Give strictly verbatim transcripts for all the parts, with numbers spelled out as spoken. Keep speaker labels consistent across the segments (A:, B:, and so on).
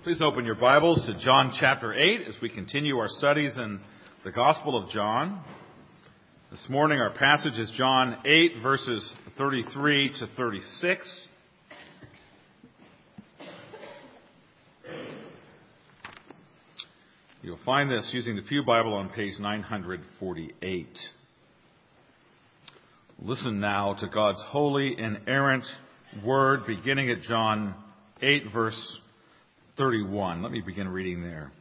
A: Please open your Bibles to John chapter eight as we continue our studies in the Gospel of John. This morning our passage is John eight, verses thirty-three to thirty-six. You'll find this using the Pew Bible on page nine forty-eight. Listen now to God's holy, inerrant word, beginning at John eight, verse thirty-one. Let me begin reading there.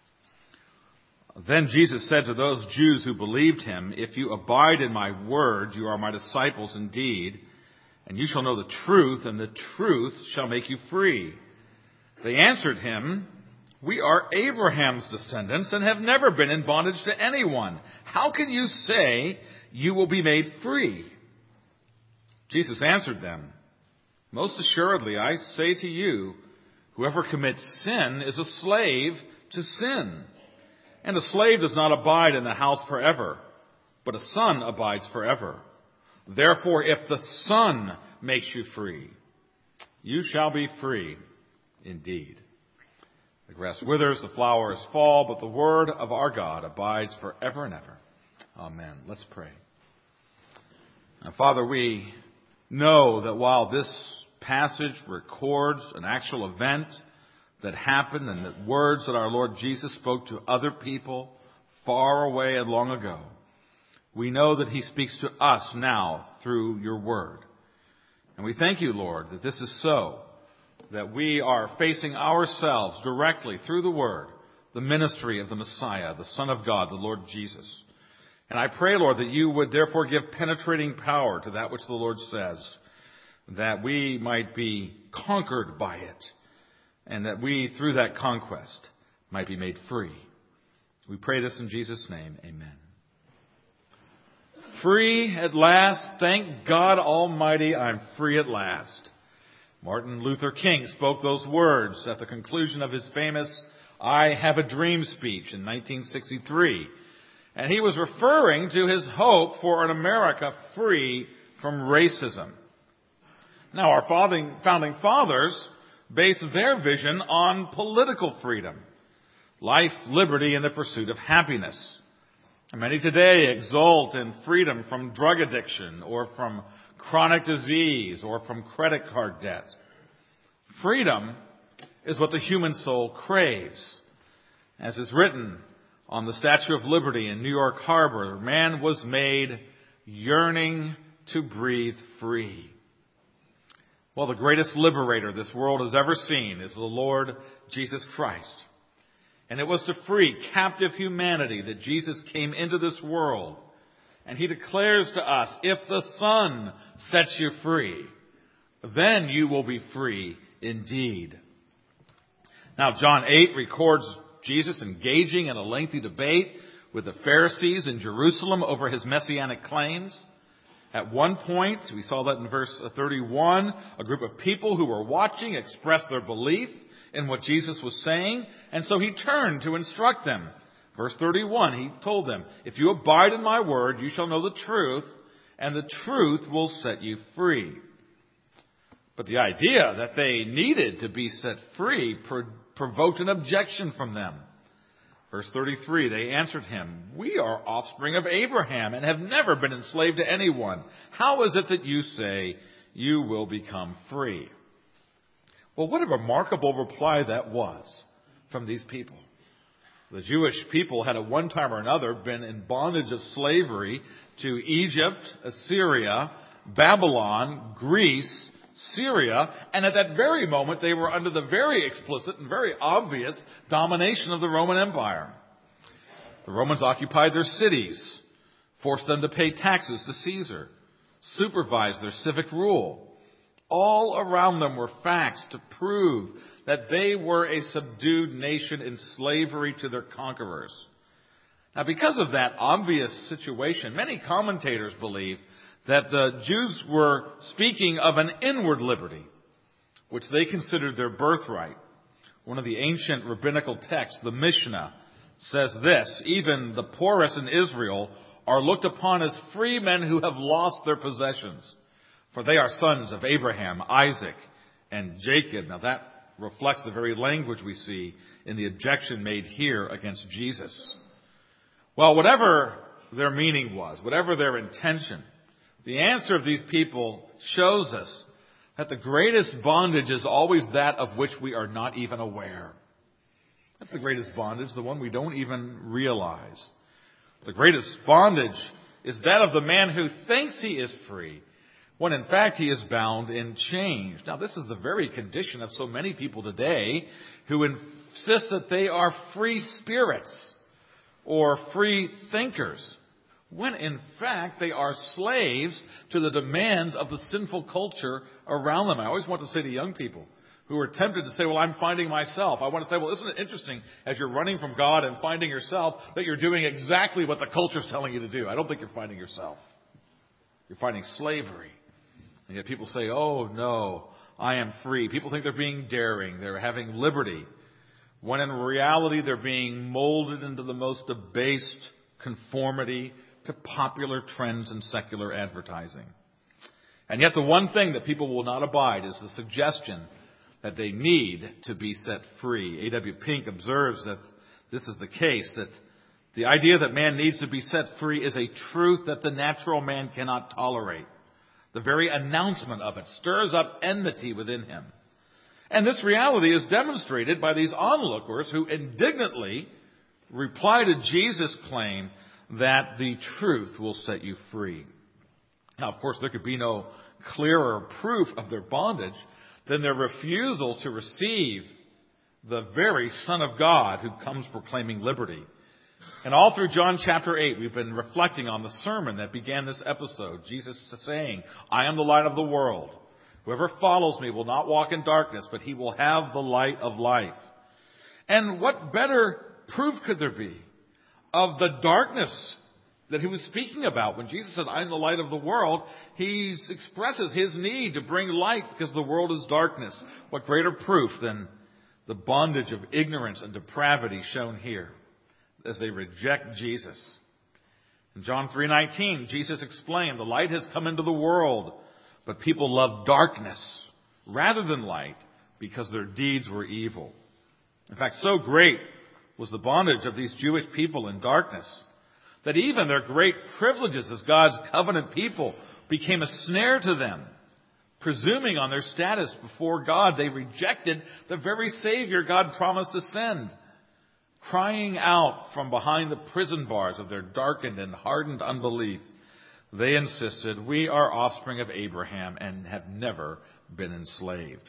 A: Then Jesus said to those Jews who believed him, "If you abide in my word, you are my disciples indeed, and you shall know the truth, and the truth shall make you free." They answered him, "We are Abraham's descendants and have never been in bondage to anyone. How can you say you will be made free?" Jesus answered them, "Most assuredly, I say to you, whoever commits sin is a slave to sin. And a slave does not abide in the house forever, but a son abides forever. Therefore, if the Son makes you free, you shall be free indeed." The grass withers, the flowers fall, but the word of our God abides forever and ever. Amen. Let's pray. Now, Father, we know that while this passage records an actual event that happened and the words that our Lord Jesus spoke to other people far away and long ago, we know that he speaks to us now through your word. And we thank you, Lord, that this is so, that we are facing ourselves directly through the word, the ministry of the Messiah, the Son of God, the Lord Jesus. And I pray, Lord, that you would therefore give penetrating power to that which the Lord says, that we might be conquered by it, and that we, through that conquest, might be made free. We pray this in Jesus' name. Amen. Free at last. Thank God Almighty, I'm free at last. Martin Luther King spoke those words at the conclusion of his famous "I Have a Dream" speech in nineteen sixty-three. And he was referring to his hope for an America free from racism. Now, our founding fathers based their vision on political freedom, life, liberty, and the pursuit of happiness. And many today exult in freedom from drug addiction or from chronic disease or from credit card debt. Freedom is what the human soul craves. As is written on the Statue of Liberty in New York Harbor, man was made yearning to breathe free. Well, the greatest liberator this world has ever seen is the Lord Jesus Christ. And it was to free captive humanity that Jesus came into this world. And he declares to us, if the Son sets you free, then you will be free indeed. Now, John eight records Jesus engaging in a lengthy debate with the Pharisees in Jerusalem over his messianic claims. At one point, we saw that in verse thirty-one, a group of people who were watching expressed their belief in what Jesus was saying, and so he turned to instruct them. Verse thirty-one, he told them, "If you abide in my word, you shall know the truth, and the truth will set you free." But the idea that they needed to be set free pro- provoked an objection from them. Verse thirty-three, they answered him, "We are offspring of Abraham and have never been enslaved to anyone. How is it that you say you will become free?" Well, what a remarkable reply that was from these people. The Jewish people had at one time or another been in bondage of slavery to Egypt, Assyria, Babylon, Greece, Syria, and at that very moment they were under the very explicit and very obvious domination of the Roman Empire. The Romans occupied their cities, forced them to pay taxes to Caesar, supervised their civic rule. All around them were facts to prove that they were a subdued nation in slavery to their conquerors. Now, because of that obvious situation, many commentators believe that the Jews were speaking of an inward liberty, which they considered their birthright. One of the ancient rabbinical texts, the Mishnah, says this: "Even the poorest in Israel are looked upon as free men who have lost their possessions, for they are sons of Abraham, Isaac, and Jacob." Now that reflects the very language we see in the objection made here against Jesus. Well, whatever their meaning was, whatever their intention, the answer of these people shows us that the greatest bondage is always that of which we are not even aware. That's the greatest bondage, the one we don't even realize. The greatest bondage is that of the man who thinks he is free, when in fact he is bound in chains. Now, this is the very condition of so many people today who insist that they are free spirits or free thinkers, when in fact they are slaves to the demands of the sinful culture around them. I always want to say to young people who are tempted to say, well, I'm finding myself. I want to say, well, isn't it interesting as you're running from God and finding yourself that you're doing exactly what the culture's telling you to do? I don't think you're finding yourself. You're finding slavery. And yet people say, oh, no, I am free. People think they're being daring. They're having liberty. When in reality, they're being molded into the most debased conformity to popular trends and secular advertising. And yet the one thing that people will not abide is the suggestion that they need to be set free. A W Pink observes that this is the case, that the idea that man needs to be set free is a truth that the natural man cannot tolerate. The very announcement of it stirs up enmity within him. And this reality is demonstrated by these onlookers who indignantly reply to Jesus' claim that the truth will set you free. Now, of course, there could be no clearer proof of their bondage than their refusal to receive the very Son of God who comes proclaiming liberty. And all through John chapter eight, we've been reflecting on the sermon that began this episode. Jesus saying, I am the light of the world. Whoever follows me will not walk in darkness, but he will have the light of life. And what better proof could there be of the darkness that he was speaking about? When Jesus said, I am the light of the world, he expresses his need to bring light because the world is darkness. What greater proof than the bondage of ignorance and depravity shown here as they reject Jesus? In John three nineteen, Jesus explained, the light has come into the world, but people love darkness rather than light because their deeds were evil. In fact, so great was the bondage of these Jewish people in darkness that even their great privileges as God's covenant people became a snare to them. Presuming on their status before God, they rejected the very Savior God promised to send. Crying out from behind the prison bars of their darkened and hardened unbelief, they insisted, we are offspring of Abraham and have never been enslaved.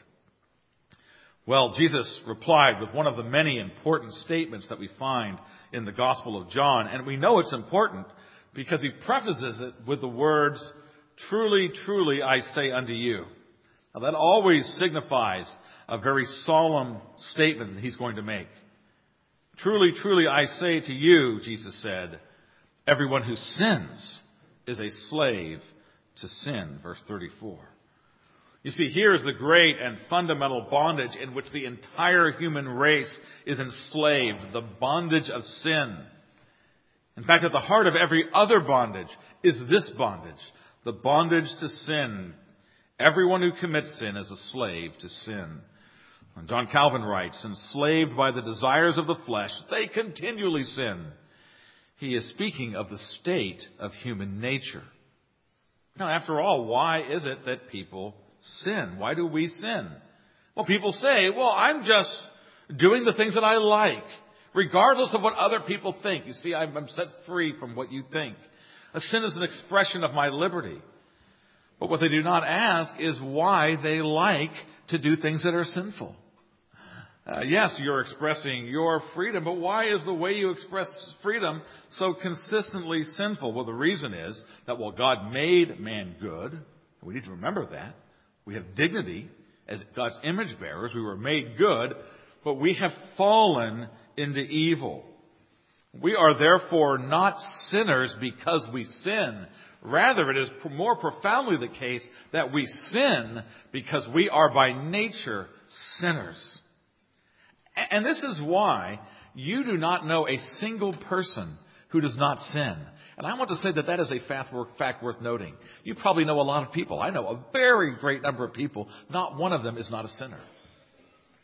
A: Well, Jesus replied with one of the many important statements that we find in the Gospel of John. And we know it's important because he prefaces it with the words, truly, truly, I say unto you. Now that always signifies a very solemn statement that he's going to make. Truly, truly, I say to you, Jesus said, everyone who sins is a slave to sin. Verse thirty-four. You see, here is the great and fundamental bondage in which the entire human race is enslaved, the bondage of sin. In fact, at the heart of every other bondage is this bondage, the bondage to sin. Everyone who commits sin is a slave to sin. And John Calvin writes, enslaved by the desires of the flesh, they continually sin. He is speaking of the state of human nature. Now, after all, why is it that people sin? Why do we sin? Well, people say, well, I'm just doing the things that I like, regardless of what other people think. You see, I'm set free from what you think. A sin is an expression of my liberty. But what they do not ask is why they like to do things that are sinful. Uh, yes, you're expressing your freedom, but why is the way you express freedom so consistently sinful? Well, the reason is that while God made man good, we need to remember that, we have dignity as God's image bearers, we were made good, but we have fallen into evil. We are therefore not sinners because we sin. Rather, it is more profoundly the case that we sin because we are by nature sinners. And this is why you do not know a single person who does not sin. And I want to say that that is a fact worth noting. You probably know a lot of people. I know a very great number of people. Not one of them is not a sinner.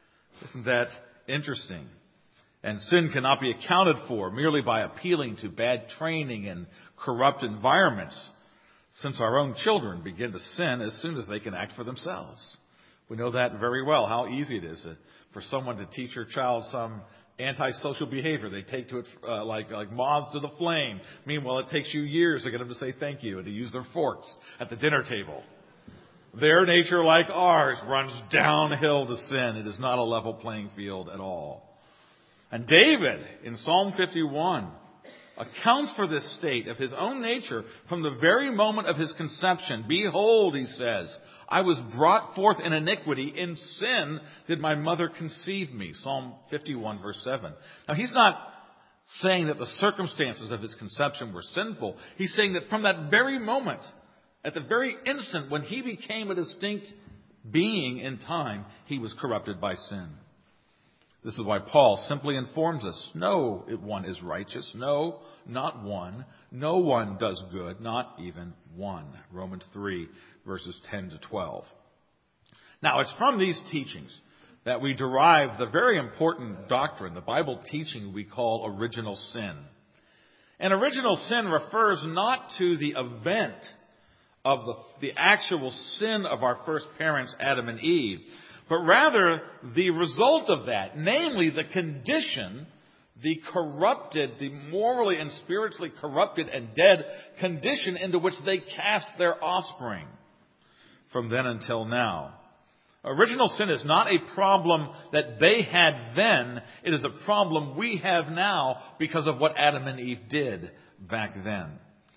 A: Isn't that interesting? And sin cannot be accounted for merely by appealing to bad training and corrupt environments, since our own children begin to sin as soon as they can act for themselves. We know that very well, how easy it is for someone to teach your child some antisocial behavior. They take to it uh, like, like moths to the flame. Meanwhile, it takes you years to get them to say thank you and to use their forks at the dinner table. Their nature, like ours, runs downhill to sin. It is not a level playing field at all. And David, in Psalm fifty-one, accounts for this state of his own nature from the very moment of his conception. Behold, he says, I was brought forth in iniquity. In sin did my mother conceive me. Psalm fifty-one, verse seven. Now, he's not saying that the circumstances of his conception were sinful. He's saying that from that very moment, at the very instant when he became a distinct being in time, he was corrupted by sin. This is why Paul simply informs us, no one is righteous, no, not one. No one does good, not even one. Romans three, verses ten to twelve. Now, it's from these teachings that we derive the very important doctrine, the Bible teaching we call original sin. And original sin refers not to the event of the, the actual sin of our first parents, Adam and Eve, but rather the result of that, namely the condition, the corrupted, the morally and spiritually corrupted and dead condition into which they cast their offspring from then until now. Original sin is not a problem that they had then. It is a problem we have now because of what Adam and Eve did back then.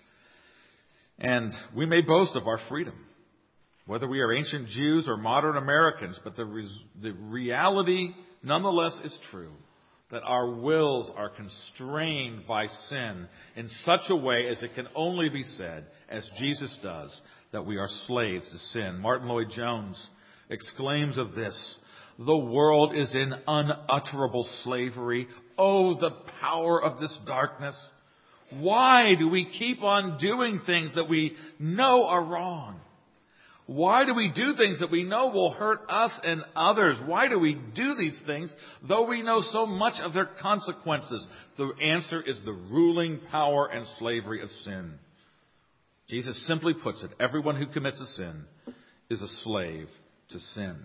A: And we may boast of our freedom, whether we are ancient Jews or modern Americans, but the, res- the reality nonetheless is true, that our wills are constrained by sin in such a way as it can only be said, as Jesus does, that we are slaves to sin. Martin Lloyd-Jones exclaims of this, the world is in unutterable slavery. Oh, the power of this darkness. Why do we keep on doing things that we know are wrong? Why do we do things that we know will hurt us and others? Why do we do these things though we know so much of their consequences? The answer is the ruling power and slavery of sin. Jesus simply puts it, everyone who commits a sin is a slave to sin.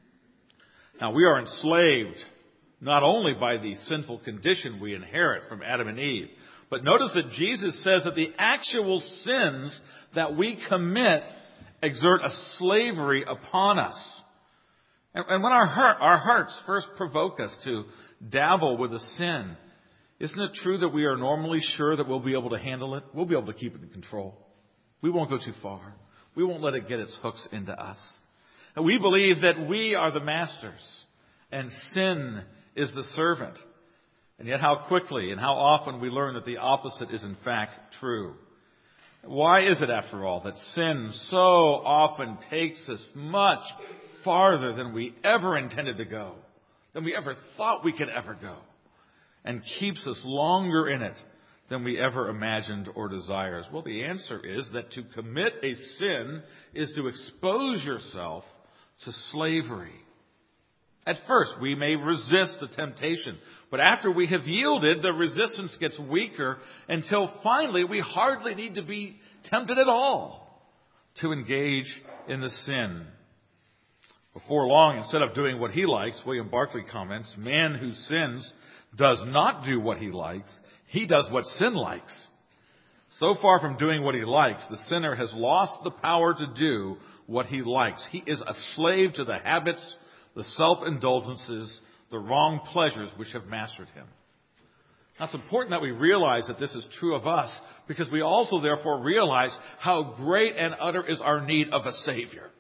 A: Now, we are enslaved not only by the sinful condition we inherit from Adam and Eve, but notice that Jesus says that the actual sins that we commit exert a slavery upon us. And, and when our heart, our hearts first provoke us to dabble with a sin, isn't it true that we are normally sure that we'll be able to handle it? We'll be able to keep it in control. We won't go too far. We won't let it get its hooks into us. And we believe that we are the masters and sin is the servant. And yet how quickly and how often we learn that the opposite is in fact true. Why is it, after all, that sin so often takes us much farther than we ever intended to go, than we ever thought we could ever go, and keeps us longer in it than we ever imagined or desired? Well, the answer is that to commit a sin is to expose yourself to slavery. At first, we may resist the temptation, but after we have yielded, the resistance gets weaker until finally we hardly need to be tempted at all to engage in the sin. Before long, instead of doing what he likes, William Barclay comments, man who sins does not do what he likes, he does what sin likes. So far from doing what he likes, the sinner has lost the power to do what he likes. He is a slave to the habits, the self-indulgences, the wrong pleasures which have mastered him. Now, it's important that we realize that this is true of us because we also therefore realize how great and utter is our need of a Savior.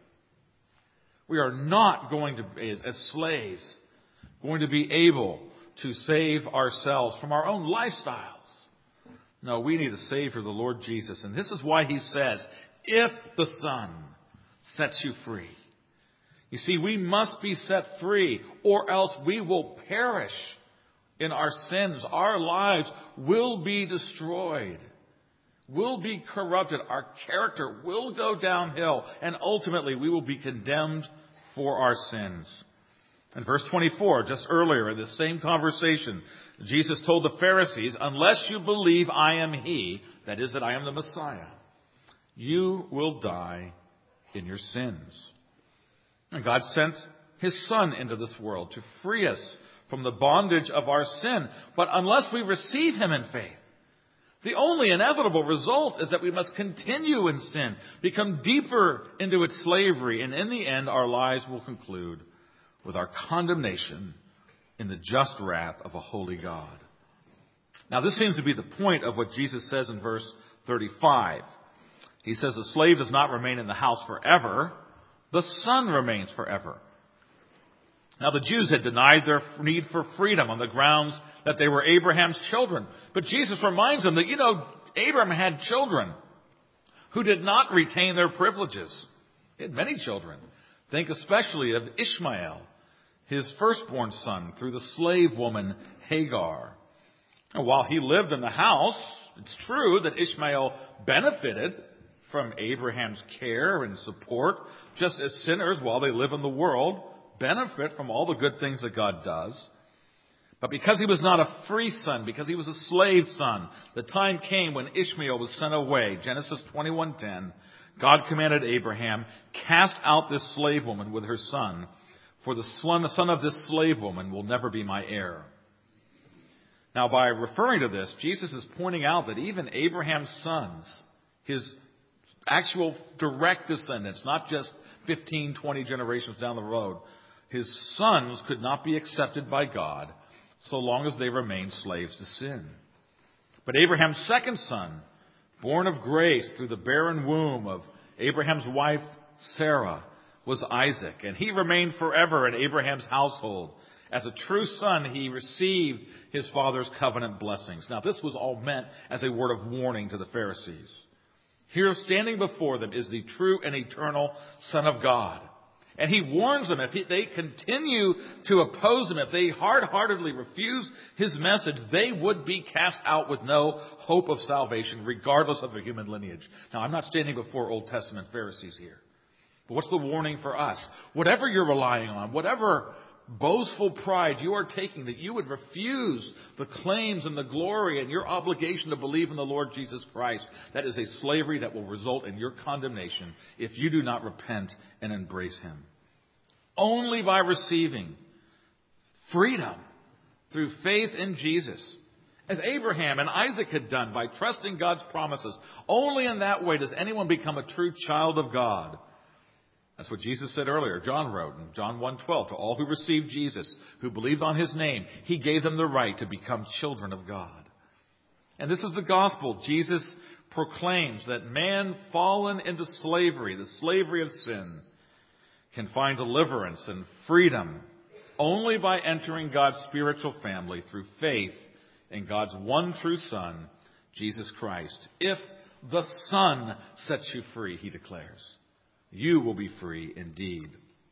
A: We are not going to be, as slaves, going to be able to save ourselves from our own lifestyles. No, we need a Savior, the Lord Jesus. And this is why he says, if the Son sets you free. You see, we must be set free or else we will perish in our sins. Our lives will be destroyed, will be corrupted. Our character will go downhill, and ultimately we will be condemned for our sins. In verse twenty-four, just earlier in this same conversation, Jesus told the Pharisees, unless you believe I am He, that is, that I am the Messiah, you will die in your sins. And God sent His Son into this world to free us from the bondage of our sin. But unless we receive Him in faith, the only inevitable result is that we must continue in sin, become deeper into its slavery, and in the end our lives will conclude with our condemnation in the just wrath of a holy God. Now this seems to be the point of what Jesus says in verse thirty-five. He says the slave does not remain in the house forever, the son remains forever. Now the Jews had denied their need for freedom on the grounds that they were Abraham's children. But Jesus reminds them that, you know, Abraham had children who did not retain their privileges. He had many children. Think especially of Ishmael, his firstborn son, through the slave woman Hagar. And while he lived in the house, it's true that Ishmael benefited from Abraham's care and support, just as sinners, while they live in the world, benefit from all the good things that God does. But because he was not a free son, because he was a slave son, the time came when Ishmael was sent away. Genesis twenty-one ten, God commanded Abraham, cast out this slave woman with her son, for the son of this slave woman will never be my heir. Now, by referring to this, Jesus is pointing out that even Abraham's sons, his actual direct descendants, not just fifteen, twenty generations down the road, his sons could not be accepted by God so long as they remained slaves to sin. But Abraham's second son, born of grace through the barren womb of Abraham's wife Sarah, was Isaac, and he remained forever in Abraham's household. As a true son, he received his father's covenant blessings. Now, this was all meant as a word of warning to the Pharisees. Here, standing before them, is the true and eternal Son of God. And he warns them, if they continue to oppose him, if they hard-heartedly refuse his message, they would be cast out with no hope of salvation, regardless of their human lineage. Now, I'm not standing before Old Testament Pharisees here. But what's the warning for us? Whatever you're relying on, whatever boastful pride you are taking, that you would refuse the claims and the glory and your obligation to believe in the Lord Jesus Christ, that is a slavery that will result in your condemnation if you do not repent and embrace Him. Only by receiving freedom through faith in Jesus, as Abraham and Isaac had done by trusting God's promises, only in that way does anyone become a true child of God. That's what Jesus said earlier. John wrote in John one twelve, to all who received Jesus, who believed on His name, He gave them the right to become children of God. And this is the gospel. Jesus proclaims that man fallen into slavery, the slavery of sin, can find deliverance and freedom only by entering God's spiritual family through faith in God's one true Son, Jesus Christ. If the Son sets you free, He declares, you will be free indeed.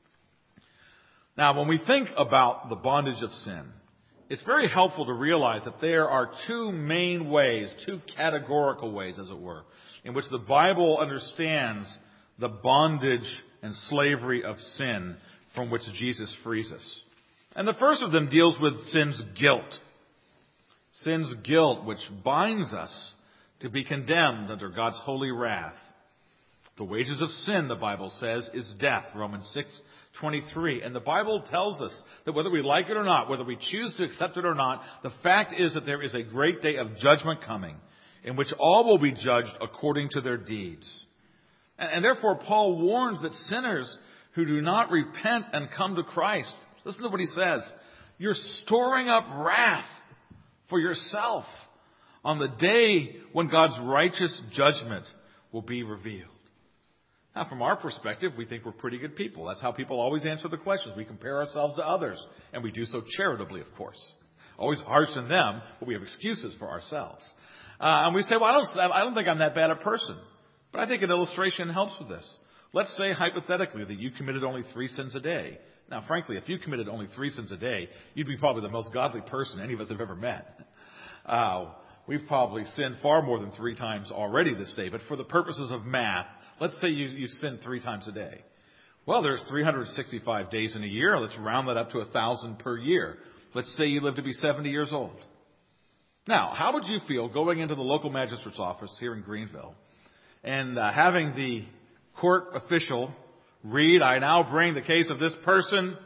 A: Now, when we think about the bondage of sin, it's very helpful to realize that there are two main ways, two categorical ways, as it were, in which the Bible understands the bondage and slavery of sin from which Jesus frees us. And the first of them deals with sin's guilt. Sin's guilt, which binds us to be condemned under God's holy wrath. The wages of sin, the Bible says, is death, Romans six twenty-three. And the Bible tells us that whether we like it or not, whether we choose to accept it or not, the fact is that there is a great day of judgment coming in which all will be judged according to their deeds. And, and therefore, Paul warns that sinners who do not repent and come to Christ, listen to what he says, you're storing up wrath for yourself on the day when God's righteous judgment will be revealed. Now, from our perspective, we think we're pretty good people. That's how people always answer the questions. We compare ourselves to others, and we do so charitably, of course. Always harsh on them, but we have excuses for ourselves. Uh, and we say, well, I don't, I don't think I'm that bad a person. But I think an illustration helps with this. Let's say, hypothetically, that you committed only three sins a day. Now, frankly, if you committed only three sins a day, you'd be probably the most godly person any of us have ever met. Uh, We've probably sinned far more than three times already this day. But for the purposes of math, let's say you, you sin three times a day. Well, there's three hundred sixty-five days in a year. Let's round that up to one thousand per year. Let's say you live to be seventy years old. Now, how would you feel going into the local magistrate's office here in Greenville and uh, having the court official read, "I now bring the case of this person,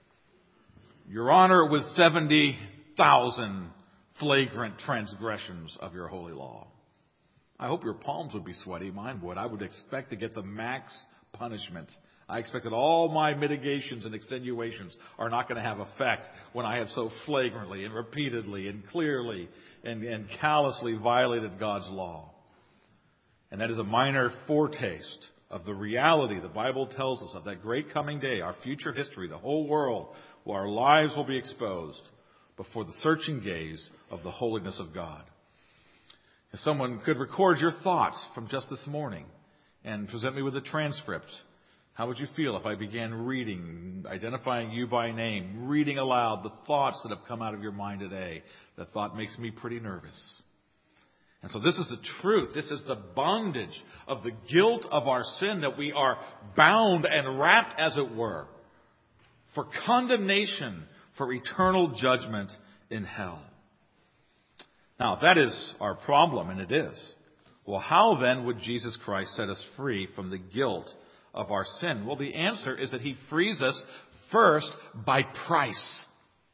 A: Your Honor, with seventy thousand flagrant transgressions of your holy law"? I hope your palms would be sweaty. Mine would. I would expect to get the max punishment. I expect that all my mitigations and extenuations are not going to have effect when I have so flagrantly and repeatedly and clearly and, and callously violated God's law. And that is a minor foretaste of the reality the Bible tells us of that great coming day, our future history, the whole world, where our lives will be exposed before the searching gaze of the holiness of God. If someone could record your thoughts from just this morning and present me with a transcript, how would you feel if I began reading, identifying you by name, reading aloud the thoughts that have come out of your mind today? That thought makes me pretty nervous. And so this is the truth. This is the bondage of the guilt of our sin, that we are bound and wrapped, as it were, for condemnation, for eternal judgment in hell. Now, if that is our problem, and it is, well, how then would Jesus Christ set us free from the guilt of our sin? Well, the answer is that He frees us first by price.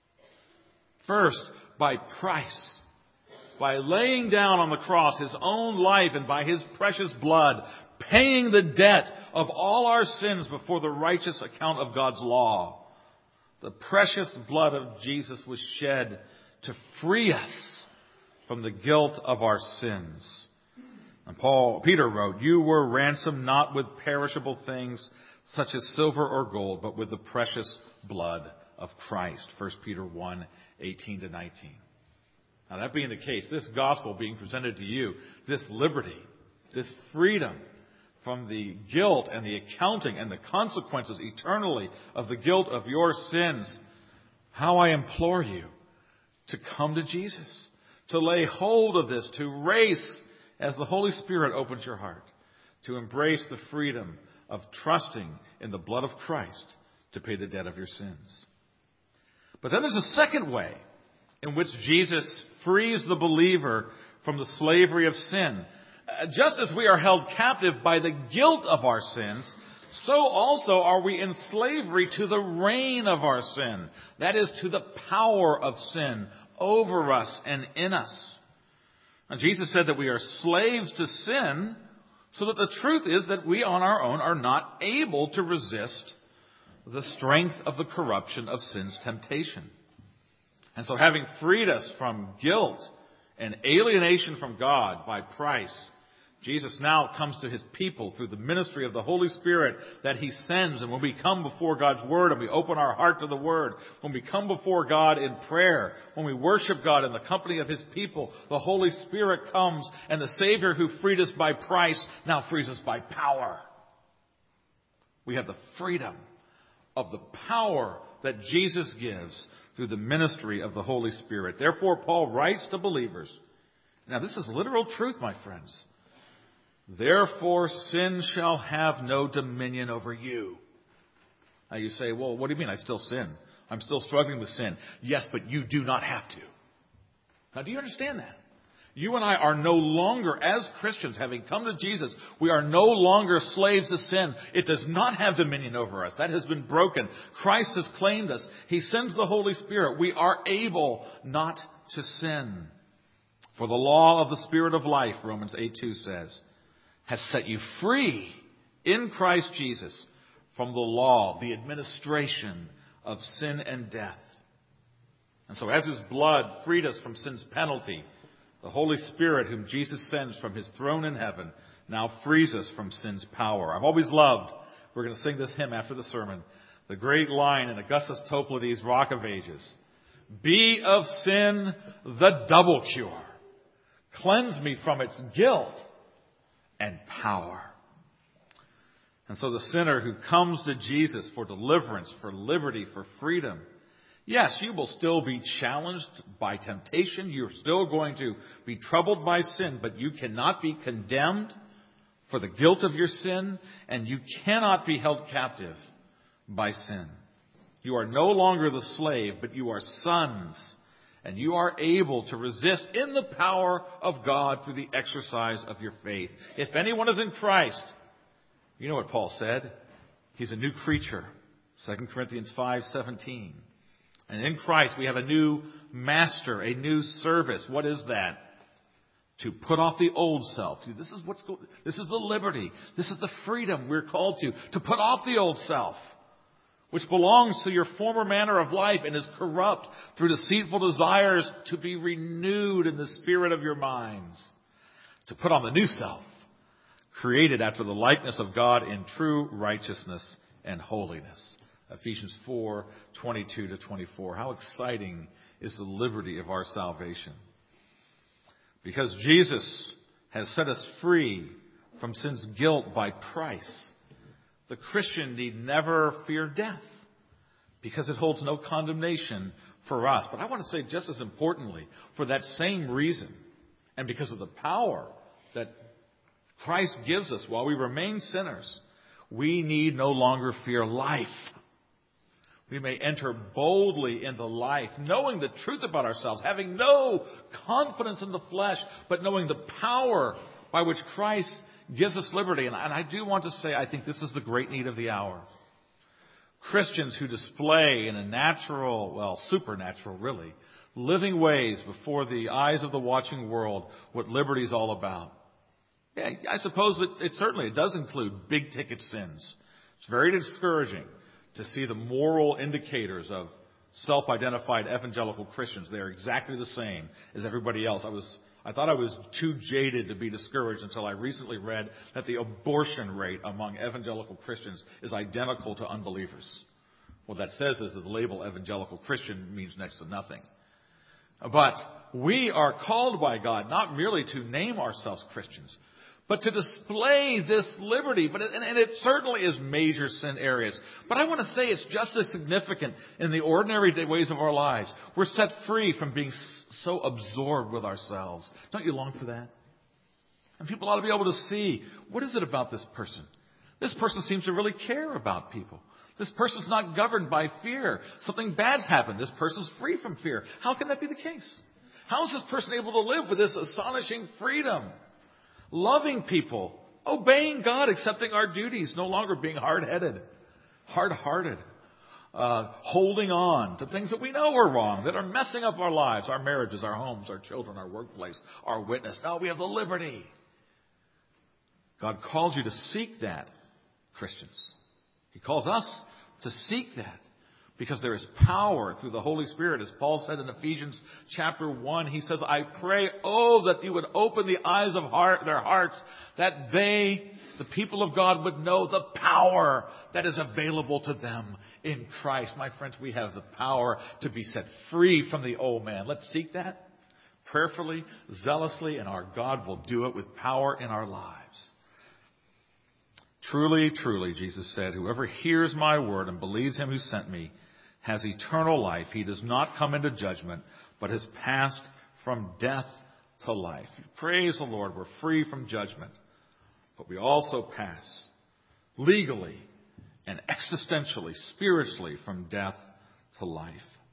A: First, by price. By laying down on the cross His own life and by His precious blood, paying the debt of all our sins before the righteous account of God's law. The precious blood of Jesus was shed to free us from the guilt of our sins. And Paul, Peter wrote, "You were ransomed not with perishable things such as silver or gold, but with the precious blood of Christ." First Peter one, eighteen to nineteen. Now, that being the case, this gospel being presented to you, this liberty, this freedom from the guilt and the accounting and the consequences eternally of the guilt of your sins, how I implore you to come to Jesus, to lay hold of this, to race as the Holy Spirit opens your heart, to embrace the freedom of trusting in the blood of Christ to pay the debt of your sins. But then there's a second way in which Jesus frees the believer from the slavery of sin. Just as we are held captive by the guilt of our sins, so also are we in slavery to the reign of our sin. That is, to the power of sin over us and in us. And Jesus said that we are slaves to sin, so that the truth is that we on our own are not able to resist the strength of the corruption of sin's temptation. And so, having freed us from guilt and alienation from God by price, Jesus now comes to His people through the ministry of the Holy Spirit that He sends. And when we come before God's Word and we open our heart to the Word, when we come before God in prayer, when we worship God in the company of His people, the Holy Spirit comes, and the Savior who freed us by price now frees us by power. We have the freedom of the power that Jesus gives through the ministry of the Holy Spirit. Therefore, Paul writes to believers. Now, this is literal truth, my friends. "Therefore, sin shall have no dominion over you." Now you say, well, what do you mean I still sin? I'm still struggling with sin. Yes, but you do not have to. Now, do you understand that? You and I are no longer, as Christians, having come to Jesus, we are no longer slaves to sin. It does not have dominion over us. That has been broken. Christ has claimed us. He sends the Holy Spirit. We are able not to sin. For the law of the Spirit of life, Romans eight two says, has set you free in Christ Jesus from the law, the administration of sin and death. And so as His blood freed us from sin's penalty, the Holy Spirit, whom Jesus sends from His throne in heaven, now frees us from sin's power. I've always loved, we're going to sing this hymn after the sermon, the great line in Augustus Topladi's Rock of Ages. "Be of sin the double cure. Cleanse me from its guilt and power." And so the sinner who comes to Jesus for deliverance, for liberty, for freedom, yes, you will still be challenged by temptation. You're still going to be troubled by sin, but you cannot be condemned for the guilt of your sin, and you cannot be held captive by sin. You are no longer the slave, but you are sons, and you are able to resist in the power of God through the exercise of your faith. If anyone is in Christ, you know what Paul said. He's a new creature. Second Corinthians five seventeen. And in Christ we have a new master, a new service. What is that? To put off the old self. This is what's go- this is the liberty. This is the freedom we're called to. To put off the old self, which belongs to your former manner of life and is corrupt through deceitful desires, to be renewed in the spirit of your minds. To put on the new self, created after the likeness of God in true righteousness and holiness. Ephesians four twenty-two to twenty-four. How exciting is the liberty of our salvation. Because Jesus has set us free from sin's guilt by price, the Christian need never fear death, because it holds no condemnation for us. But I want to say just as importantly, for that same reason, and because of the power that Christ gives us while we remain sinners, we need no longer fear life. We may enter boldly into life, knowing the truth about ourselves, having no confidence in the flesh, but knowing the power by which Christ gives us liberty. And I do want to say, I think this is the great need of the hour. Christians who display in a natural, well, supernatural really, living ways before the eyes of the watching world what liberty is all about. Yeah, I suppose that it certainly it does include big ticket sins. It's very discouraging to see the moral indicators of self-identified evangelical Christians. They are exactly the same as everybody else. I was, I thought I was too jaded to be discouraged until I recently read that the abortion rate among evangelical Christians is identical to unbelievers. What that says is that the label evangelical Christian means next to nothing. But we are called by God not merely to name ourselves Christians, but to display this liberty. But it, and it certainly is major sin areas. But I want to say it's just as significant in the ordinary ways of our lives. We're set free from being so absorbed with ourselves. Don't you long for that? And people ought to be able to see, what is it about this person? This person seems to really care about people. This person's not governed by fear. Something bad's happened. This person's free from fear. How can that be the case? How is this person able to live with this astonishing freedom? Loving people, obeying God, accepting our duties, no longer being hard-headed, hard-hearted, uh, holding on to things that we know are wrong, that are messing up our lives, our marriages, our homes, our children, our workplace, our witness. Now we have the liberty. God calls you to seek that, Christians. He calls us to seek that, because there is power through the Holy Spirit. As Paul said in Ephesians chapter one, he says, I pray, oh, that you would open the eyes of heart, their hearts, that they, the people of God, would know the power that is available to them in Christ. My friends, we have the power to be set free from the old man. Let's seek that prayerfully, zealously, and our God will do it with power in our lives. Truly, truly, Jesus said, whoever hears my word and believes him who sent me has eternal life. He does not come into judgment, but has passed from death to life. Praise the Lord. We're free from judgment, but we also pass legally and existentially, spiritually, from death to life.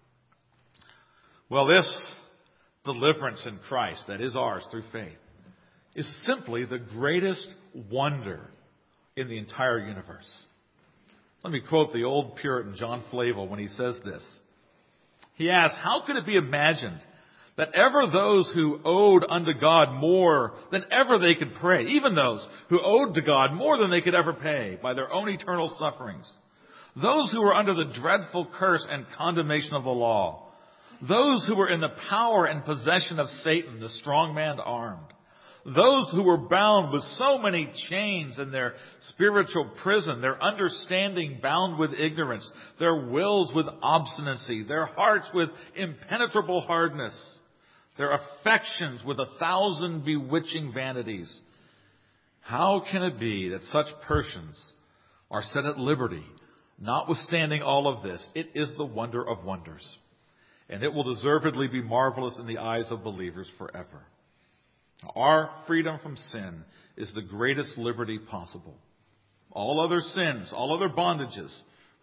A: Well, this deliverance in Christ that is ours through faith is simply the greatest wonder in the entire universe. Let me quote the old Puritan John Flavel when he says this. He asks, how could it be imagined that ever those who owed unto God more than ever they could pray, even those who owed to God more than they could ever pay by their own eternal sufferings, those who were under the dreadful curse and condemnation of the law, those who were in the power and possession of Satan, the strong man armed, those who were bound with so many chains in their spiritual prison, their understanding bound with ignorance, their wills with obstinacy, their hearts with impenetrable hardness, their affections with a thousand bewitching vanities. How can it be that such persons are set at liberty, notwithstanding all of this? It is the wonder of wonders, and it will deservedly be marvelous in the eyes of believers forever. Our freedom from sin is the greatest liberty possible. All other sins, all other bondages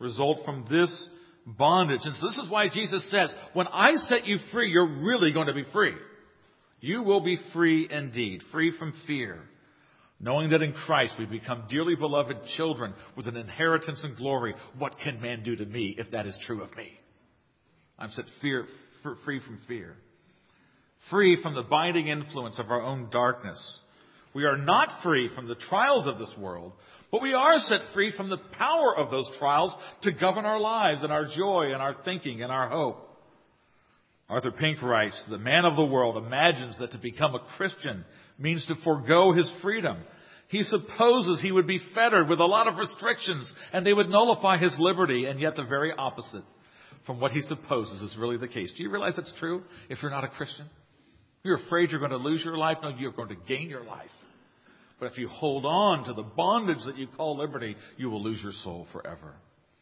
A: result from this bondage. And so this is why Jesus says, when I set you free, you're really going to be free. You will be free indeed, free from fear, knowing that in Christ we become dearly beloved children with an inheritance and glory. What can man do to me if that is true of me? I'm set fear, free from fear, free from the binding influence of our own darkness. We are not free from the trials of this world, but we are set free from the power of those trials to govern our lives and our joy and our thinking and our hope. Arthur Pink writes, the man of the world imagines that to become a Christian means to forego his freedom. He supposes he would be fettered with a lot of restrictions and they would nullify his liberty, and yet the very opposite from what he supposes is really the case. Do you realize that's true if you're not a Christian? You're afraid you're going to lose your life? No, you're going to gain your life. But if you hold on to the bondage that you call liberty, you will lose your soul forever.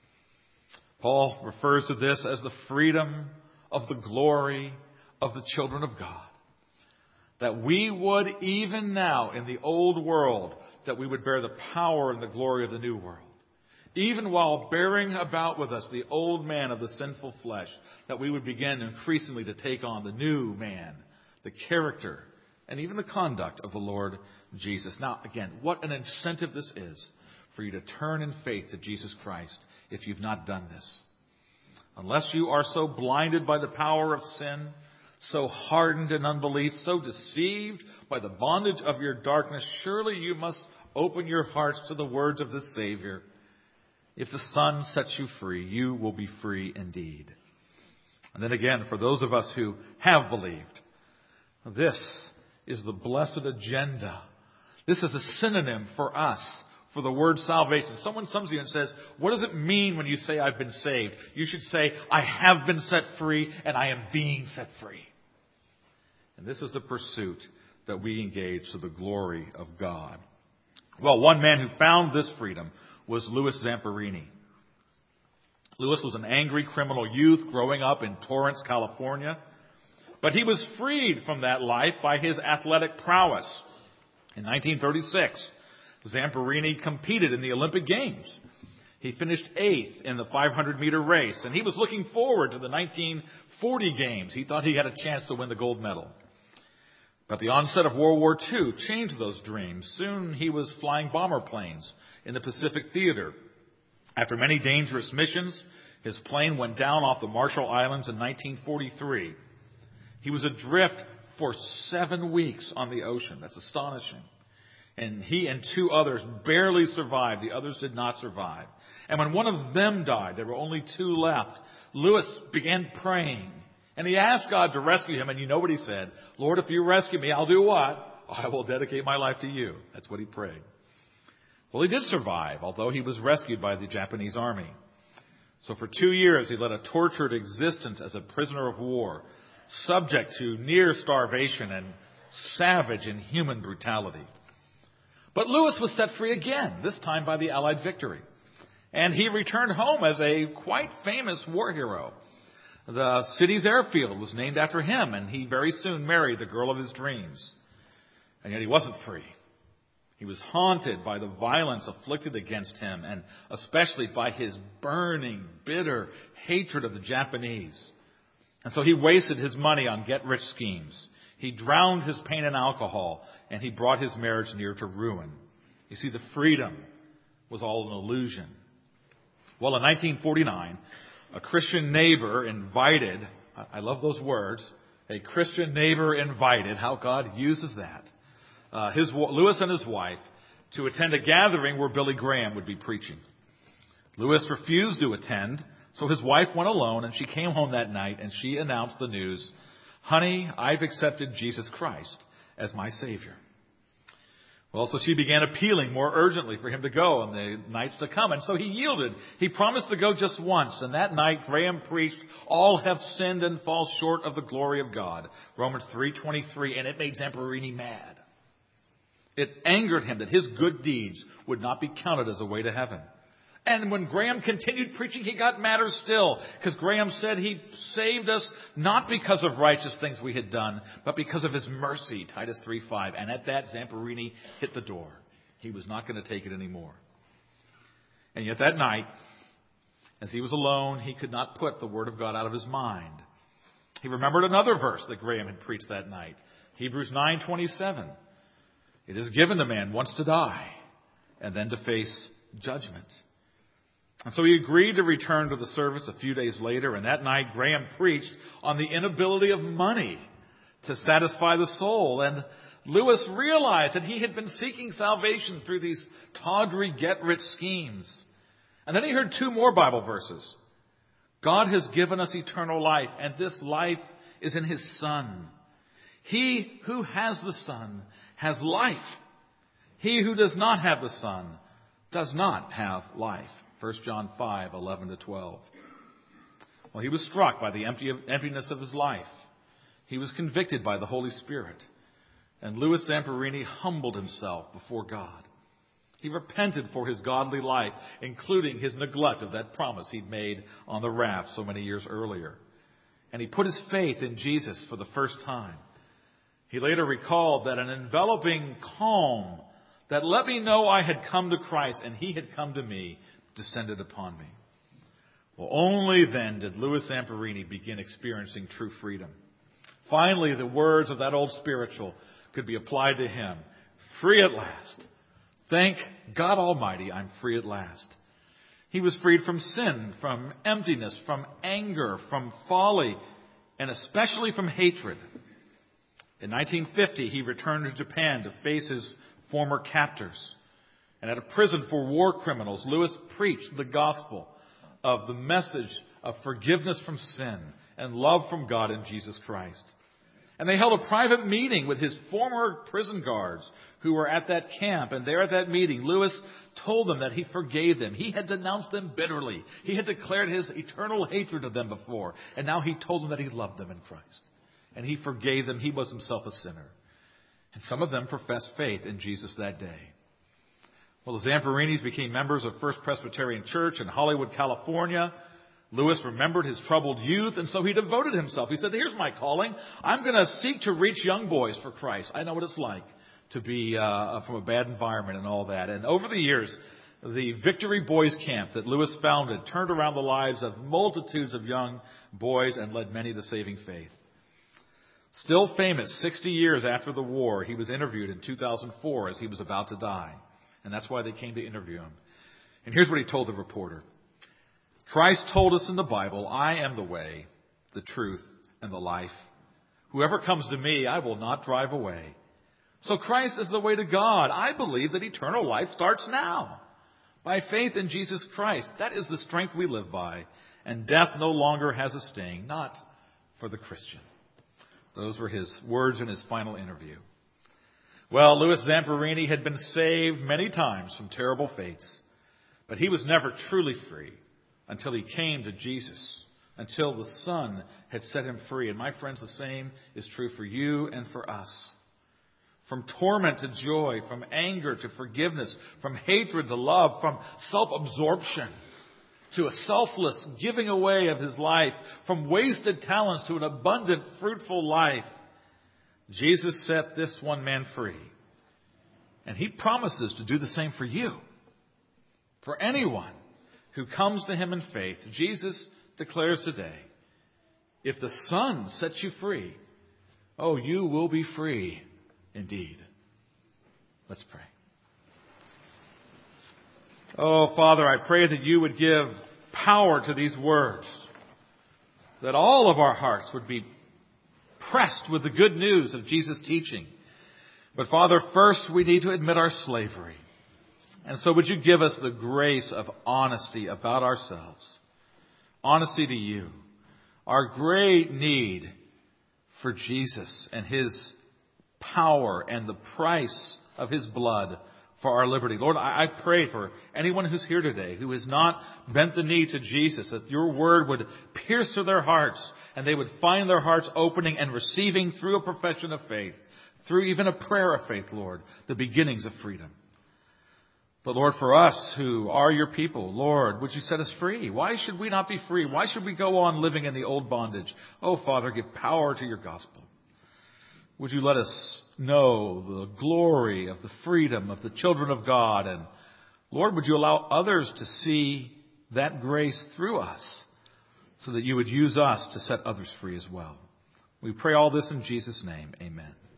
A: Paul refers to this as the freedom of the glory of the children of God. That we would, even now in the old world, that we would bear the power and the glory of the new world. Even while bearing about with us the old man of the sinful flesh, that we would begin increasingly to take on the new man, the character, and even the conduct of the Lord Jesus. Now, again, what an incentive this is for you to turn in faith to Jesus Christ if you've not done this. Unless you are so blinded by the power of sin, so hardened in unbelief, so deceived by the bondage of your darkness, surely you must open your hearts to the words of the Savior. If the Son sets you free, you will be free indeed. And then again, for those of us who have believed, this is the blessed agenda. This is a synonym for us, for the word salvation. Someone comes to you and says, what does it mean when you say I've been saved? You should say, I have been set free and I am being set free. And this is the pursuit that we engage to the glory of God. Well, one man who found this freedom was Louis Zamperini. Louis was an angry criminal youth growing up in Torrance, California. But he was freed from that life by his athletic prowess. In nineteen thirty-six, Zamperini competed in the Olympic Games. He finished eighth in the five hundred meter race, and he was looking forward to the nineteen forty Games. He thought he had a chance to win the gold medal. But the onset of World War Two changed those dreams. Soon he was flying bomber planes in the Pacific Theater. After many dangerous missions, his plane went down off the Marshall Islands in nineteen forty-three. He was adrift for seven weeks on the ocean. That's astonishing. And he and two others barely survived. The others did not survive. And when one of them died, there were only two left. Louis began praying. And he asked God to rescue him. And you know what he said? Lord, if you rescue me, I'll do what? I will dedicate my life to you. That's what he prayed. Well, he did survive, although he was rescued by the Japanese army. So for two years, he led a tortured existence as a prisoner of war, subject to near starvation and savage and inhuman brutality. But Louis was set free again, this time by the Allied victory. And he returned home as a quite famous war hero. The city's airfield was named after him, and he very soon married the girl of his dreams. And yet he wasn't free. He was haunted by the violence afflicted against him, and especially by his burning, bitter hatred of the Japanese. And so he wasted his money on get-rich schemes. He drowned his pain in alcohol, and he brought his marriage near to ruin. You see, the freedom was all an illusion. Well, in nineteen forty-nine, a Christian neighbor invited, I love those words, a Christian neighbor invited, how God uses that, uh, his Louis and his wife to attend a gathering where Billy Graham would be preaching. Louis refused to attend, so his wife went alone, and she came home that night, and she announced the news, honey, I've accepted Jesus Christ as my Savior. Well, so she began appealing more urgently for him to go in the nights to come. And so he yielded. He promised to go just once. And that night, Graham preached, all have sinned and fall short of the glory of God. Romans three twenty-three. And it made Zamperini mad. It angered him that his good deeds would not be counted as a way to heaven. And when Graham continued preaching, he got madder still, because Graham said he saved us not because of righteous things we had done, but because of his mercy, Titus three five. And at that, Zamperini hit the door. He was not going to take it anymore. And yet that night, As he was alone, he could not put the Word of God out of his mind. He remembered another verse that Graham had preached that night, Hebrews nine twenty-seven. It is given to man once to die and then to face judgment. And so he agreed to return to the service a few days later, and that night Graham preached on the inability of money to satisfy the soul. And Lewis realized that he had been seeking salvation through these tawdry get-rich schemes. And then he heard two more Bible verses. God has given us eternal life, and this life is in His Son. He who has the Son has life. He who does not have the Son does not have life. First John five, eleven to twelve. Well, he was struck by the empty, emptiness of his life. He was convicted by the Holy Spirit. And Louis Zamperini humbled himself before God. He repented for his godly life, including his neglect of that promise he'd made on the raft so many years earlier. And he put his faith in Jesus for the first time. He later recalled that an enveloping calm that let me know I had come to Christ and He had come to me descended upon me. Well, only then did Louis Zamperini begin experiencing true freedom. Finally, the words of that old spiritual could be applied to him. Free at last. Thank God Almighty, I'm free at last. He was freed from sin, from emptiness, from anger, from folly, and especially from hatred. In nineteen fifty, he returned to Japan to face his former captors. And at a prison for war criminals, Lewis preached the gospel of the message of forgiveness from sin and love from God in Jesus Christ. And they held a private meeting with his former prison guards who were at that camp. And there at that meeting, Lewis told them that he forgave them. He had denounced them bitterly. He had declared his eternal hatred of them before. And now he told them that he loved them in Christ. And he forgave them. He was himself a sinner. And some of them professed faith in Jesus that day. Well, the Zamperinis became members of First Presbyterian Church in Hollywood, California. Lewis remembered his troubled youth, and so he devoted himself. He said, here's my calling. I'm going to seek to reach young boys for Christ. I know what it's like to be uh, from a bad environment and all that. And over the years, the Victory Boys Camp that Lewis founded turned around the lives of multitudes of young boys and led many to saving faith. Still famous sixty years after the war, he was interviewed in two thousand four as he was about to die. And that's why they came to interview him. And here's what he told the reporter. Christ told us in the Bible, I am the way, the truth, and the life. Whoever comes to me, I will not drive away. So Christ is the way to God. I believe that eternal life starts now. By faith in Jesus Christ. That is the strength we live by. And death no longer has a sting, not for the Christian. Those were his words in his final interview. Well, Louis Zamperini had been saved many times from terrible fates, but he was never truly free until he came to Jesus, until the Son had set him free. And my friends, the same is true for you and for us. From torment to joy, from anger to forgiveness, from hatred to love, from self-absorption to a selfless giving away of his life, from wasted talents to an abundant, fruitful life. Jesus set this one man free. And he promises to do the same for you. For anyone who comes to him in faith, Jesus declares today, if the Son sets you free, oh, you will be free indeed. Let's pray. Oh, Father, I pray that you would give power to these words, that all of our hearts would be pressed with the good news of Jesus' teaching. But Father, first we need to admit our slavery. And so would you give us the grace of honesty about ourselves, honesty to you, our great need for Jesus and His power and the price of His blood for our liberty. Lord, I pray for anyone who's here today who has not bent the knee to Jesus, that your word would pierce through their hearts and they would find their hearts opening and receiving through a profession of faith, through even a prayer of faith, Lord, the beginnings of freedom. But Lord, for us who are your people, Lord, would you set us free? Why should we not be free? Why should we go on living in the old bondage? Oh, Father, give power to your gospel. Would you let us know the glory of the freedom of the children of God? And Lord, would you allow others to see that grace through us so that you would use us to set others free as well. We pray all this in Jesus' name. Amen.